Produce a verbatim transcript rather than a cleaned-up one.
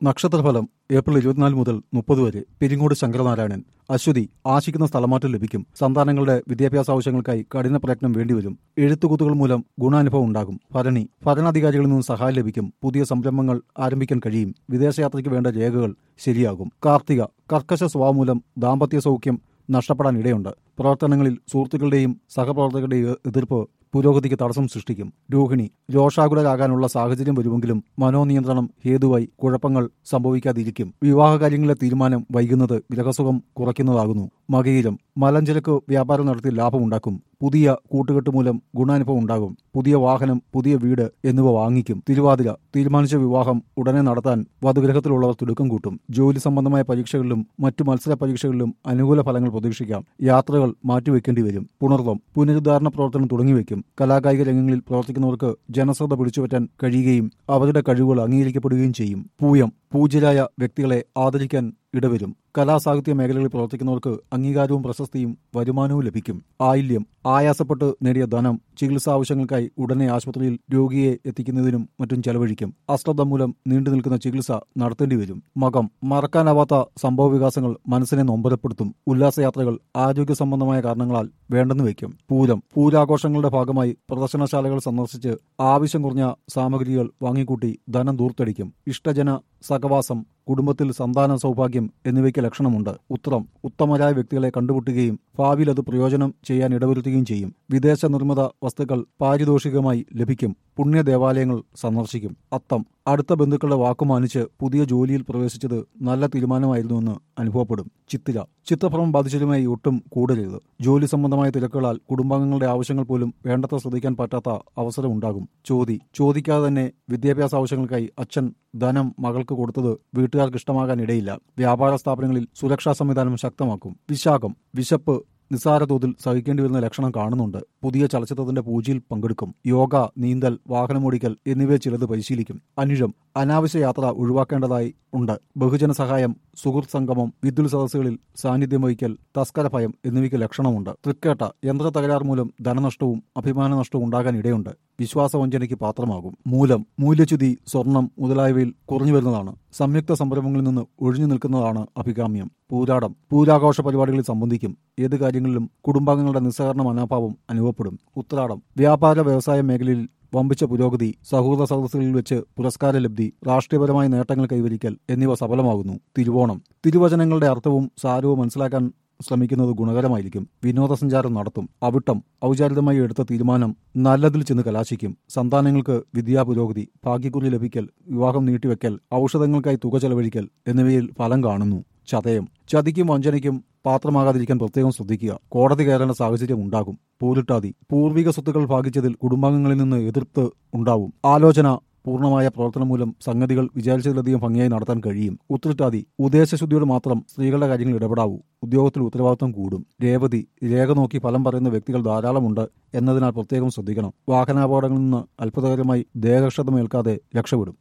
നക്ഷത്രഫലം April ഇരുപത്തിനാല് മുതൽ മുപ്പത് വരെ പെരിങ്ങോട് ശങ്കരനാരായണൻ. അശ്വതി ആശിക്കുന്ന സ്ഥലമാറ്റം ലഭിക്കും. സന്താനങ്ങളുടെ വിദ്യാഭ്യാസ ആവശ്യങ്ങൾക്കായി കഠിന പ്രയത്നം വേണ്ടിവരും. എഴുത്തുകുത്തുകൾ മൂലം ഗുണാനുഭവം ഉണ്ടാകും. ഭരണി ഭരണാധികാരികളിൽ നിന്നും സഹായം ലഭിക്കും. പുതിയ സംരംഭങ്ങൾ ആരംഭിക്കാൻ കഴിയും. വിദേശയാത്രയ്ക്ക് വേണ്ട രേഖകൾ ശരിയാകും. കാർത്തിക കർക്കശ സ്വഭാവം മൂലം ദാമ്പത്യ സൗഖ്യം നഷ്ടപ്പെടാൻ ഇടയുണ്ട്. പ്രവർത്തനങ്ങളിൽ സുഹൃത്തുക്കളുടെയും സഹപ്രവർത്തകരുടെയും എതിർപ്പ് പുരോഗതിക്ക് തടസ്സം സൃഷ്ടിക്കും. രോഹിണി രോഷാകുലരാകാനുള്ള സാഹചര്യം വരുമെങ്കിലും മനോനിയന്ത്രണം ഹേതുവായി കുഴപ്പങ്ങൾ സംഭവിക്കാതിരിക്കും. വിവാഹകാര്യങ്ങളിലെ തീരുമാനം വൈകുന്നത് ഗ്രഹസുഖം കുറയ്ക്കുന്നതാകുന്നു. മകയിരം മലഞ്ചരക്ക് വ്യാപാരം നടത്തി ലാഭമുണ്ടാക്കും. പുതിയ കൂട്ടുകെട്ട് മൂലം ഗുണാനുഭവം ഉണ്ടാകും. പുതിയ വാഹനം, പുതിയ വീട് എന്നിവ വാങ്ങിക്കും. തിരുവാതിര തീരുമാനിച്ച വിവാഹം ഉടനെ നടത്താൻ വധുഗ്രഹത്തിലുള്ളവർ തിടുക്കം കൂട്ടും. ജോലി സംബന്ധമായ പരീക്ഷകളിലും മറ്റു മത്സര പരീക്ഷകളിലും അനുകൂല ഫലങ്ങൾ പ്രതീക്ഷിക്കാം. യാത്രകൾ മാറ്റിവെക്കേണ്ടി വരും. പുണർവം പുനരുദ്ധാരണ പ്രവർത്തനം തുടങ്ങിവെക്കും. കലാകായിക രംഗങ്ങളിൽ പ്രവർത്തിക്കുന്നവർക്ക് ജനശ്രദ്ധ പിടിച്ചുപറ്റാൻ കഴിയുകയും അവരുടെ കഴിവുകൾ അംഗീകരിക്കപ്പെടുകയും ചെയ്യും. പൂയം പൂജ്യരായ വ്യക്തികളെ ആദരിക്കാൻ ഇടവരും. കലാസാഹിത്യ മേഖലകളിൽ പ്രവർത്തിക്കുന്നവർക്ക് അംഗീകാരവും പ്രശസ്തിയും വരുമാനവും ലഭിക്കും. ആയില്യം ആയാസപ്പെട്ട് നേടിയ ധനം ചികിത്സാ ആവശ്യങ്ങൾക്കായി ഉടനെ ആശുപത്രിയിൽ രോഗിയെ എത്തിക്കുന്നതിനും മറ്റും ചെലവഴിക്കും. അശ്രദ്ധ മൂലം നീണ്ടു നിൽക്കുന്ന ചികിത്സ നടത്തേണ്ടി വരും. മകം മറക്കാനാവാത്ത സംഭവ വികാസങ്ങൾ മനസ്സിനെ നൊമ്പരപ്പെടുത്തും. ഉല്ലാസയാത്രകൾ ആരോഗ്യ സംബന്ധമായ കാരണങ്ങളാൽ വേണ്ടെന്ന് വയ്ക്കും. പൂരം പൂരാഘോഷങ്ങളുടെ ഭാഗമായി പ്രദർശനശാലകൾ സന്ദർശിച്ച് ആവശ്യം കുറഞ്ഞ സാമഗ്രികൾ വാങ്ങിക്കൂട്ടി ധനം ദൂർത്തടിക്കും. ഇഷ്ടജന സഹവാസം കുടുംബത്തിൽ സന്താന സൗഭാഗ്യം എന്നിവയ്ക്ക് ലക്ഷണമുണ്ട്. ഉത്തരം ഉത്തമരായ വ്യക്തികളെ കണ്ടുമുട്ടുകയും ഭാവിയിൽ അത് പ്രയോജനം ചെയ്യാൻ ഇടവരുത്തുകയും ചെയ്യും. വിദേശ നിർമ്മിത വസ്തുക്കൾ പാരിതോഷികമായി ലഭിക്കും. പുണ്യ ദേവാലയങ്ങൾ സന്ദർശിക്കും. അത്തം അടുത്ത ബന്ധുക്കളുടെ വാക്കുമാനിച്ച് പുതിയ ജോലിയിൽ പ്രവേശിച്ചത് നല്ല തീരുമാനമായിരുന്നുവെന്ന് അനുഭവപ്പെടും. ചിത്തിര ചിത്തഭ്രമം ബാധിച്ചതുമായി ഒട്ടും കൂടരുത്. ജോലി സംബന്ധമായ തിരക്കുകളാൽ കുടുംബാംഗങ്ങളുടെ ആവശ്യങ്ങൾ പോലും വേണ്ടത്ര ശ്രദ്ധിക്കാൻ പറ്റാത്ത അവസരം ഉണ്ടാകും. ചോതി ചോദിക്കാതെ തന്നെ വിദ്യാഭ്യാസ ആവശ്യങ്ങൾക്കായി അച്ഛൻ ധനം മകൾക്ക് കൊടുത്തത് വീട്ടുകാർക്ക് ഇഷ്ടമാകാൻ ഇടയില്ല. വ്യാപാര സ്ഥാപനങ്ങളിൽ സുരക്ഷാ സംവിധാനം ശക്തമാക്കും. വിശാഖം വിശപ്പ് നിസ്സാര തോതിൽ സഹിക്കേണ്ടി വരുന്ന ലക്ഷണം കാണുന്നുണ്ട്. പുതിയ ചലച്ചിത്രത്തിന്റെ പൂജയിൽ പങ്കെടുക്കും. യോഗ, നീന്തൽ, വാഹനമോടിക്കൽ എന്നിവയെ ചിലത് പരിശീലിക്കും. അനിഴം അനാവശ്യ യാത്ര ഒഴിവാക്കേണ്ടതായി ഉണ്ട്. ബഹുജന സഹായം, സുഹൃത്ത് സംഗമം, വിദ്യുൽ സദസ്സുകളിൽ സാന്നിധ്യം വഹിക്കൽ, തസ്കര ഭയം എന്നിവയ്ക്ക് ലക്ഷണമുണ്ട്. തൃക്കേട്ട യന്ത്ര തകരാർ മൂലം ധനനഷ്ടവും അഭിമാന നഷ്ടവും ഉണ്ടാകാൻ ഇടയുണ്ട്. വിശ്വാസവഞ്ചനയ്ക്ക് പാത്രമാകും. മൂലം മൂല്യച്യുതി, സ്വർണം മുതലായവയിൽ കുറഞ്ഞു വരുന്നതാണ്. സംയുക്ത സംരംഭങ്ങളിൽ നിന്ന് ഒഴിഞ്ഞു നിൽക്കുന്നതാണ് അഭികാമ്യം. പൂരാടം പൂരാഘോഷ പരിപാടികളിൽ സംബന്ധിക്കും. ഏത് കാര്യങ്ങളിലും കുടുംബാംഗങ്ങളുടെ നിസ്സഹകരണ മനോഭാവം അനുഭവപ്പെടും. ഉത്രാടം വ്യാപാര വ്യവസായ മേഖലയിൽ വമ്പിച്ച പുരോഗതി, സൗഹൃദ സദസ്സുകളിൽ വെച്ച് പുരസ്കാര ലബ്ധി, രാഷ്ട്രീയപരമായ നേട്ടങ്ങൾ കൈവരിക്കൽ എന്നിവ സഫലമാകുന്നു. തിരുവോണം തിരുവചനങ്ങളുടെ അർത്ഥവും സാരവും മനസ്സിലാക്കാൻ ശ്രമിക്കുന്നത് ഗുണകരമായിരിക്കും. വിനോദസഞ്ചാരം നടത്തും. അവിട്ടം ഔചാരികമായി എടുത്ത തീരുമാനം നല്ലതിൽ ചെന്ന് കലാശിക്കും. സന്താനങ്ങൾക്ക് വിദ്യാപുരോഗതി, ഭാഗ്യക്കുറി ലഭിക്കൽ, വിവാഹം നീട്ടിവെക്കൽ, ഔഷധങ്ങൾക്കായി തുക ചെലവഴിക്കൽ എന്നിവയിൽ ഫലം കാണുന്നു. ചതയം ചതിക്കും വഞ്ചനയ്ക്കും പാത്രമാകാതിരിക്കാൻ പ്രത്യേകം ശ്രദ്ധിക്കുക. കോടതി കയറേണ്ട സാഹചര്യം ഉണ്ടാകും. പൂരിട്ടാതി പൂർവിക സ്വത്തുക്കൾ ഭാഗിച്ചതിൽ കുടുംബാംഗങ്ങളിൽ നിന്ന് എതിർപ്പ് ഉണ്ടാവും. ആലോചന പൂർണ്ണമായ പ്രവർത്തനം മൂലം സംഗതികൾ വിചാരിച്ചതിലധികം ഭംഗിയായി നടത്താൻ കഴിയും. ഉത്രട്ടാതി ഉദ്ദേശശുദ്ധിയോട് മാത്രം സ്ത്രീകളുടെ കാര്യങ്ങൾ ഇടപെടാവൂ. ഉദ്യോഗത്തിൽ ഉത്തരവാദിത്വം കൂടും. രേവതി രേഖ നോക്കി ഫലം പറയുന്ന വ്യക്തികൾ ധാരാളമുണ്ട് എന്നതിനാൽ പ്രത്യേകം ശ്രദ്ധിക്കണം. വാഹനാപകടങ്ങളിൽ നിന്ന് അത്ഭുതകരമായി ദേഹക്ഷതമേൽക്കാതെ രക്ഷപ്പെടും.